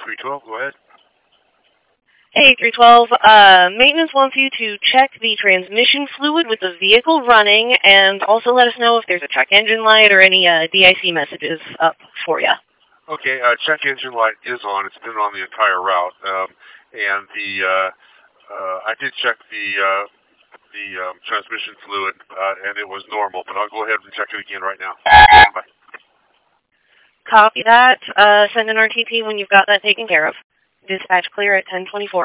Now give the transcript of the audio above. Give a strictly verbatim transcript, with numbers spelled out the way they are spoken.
three twelve, go ahead. Hey, three twelve, uh, maintenance wants you to check the transmission fluid with the vehicle running, and also let us know if there's a check engine light or any uh, D I C messages up for you. Okay, uh, check engine light is on. It's been on the entire route, um, and the uh, uh, I did check the uh, the um, transmission fluid, uh, and it was normal. But I'll go ahead and check it again right now. Bye. Copy that. Uh, send an R T P when you've got that taken care of. Dispatch clear at ten twenty-four.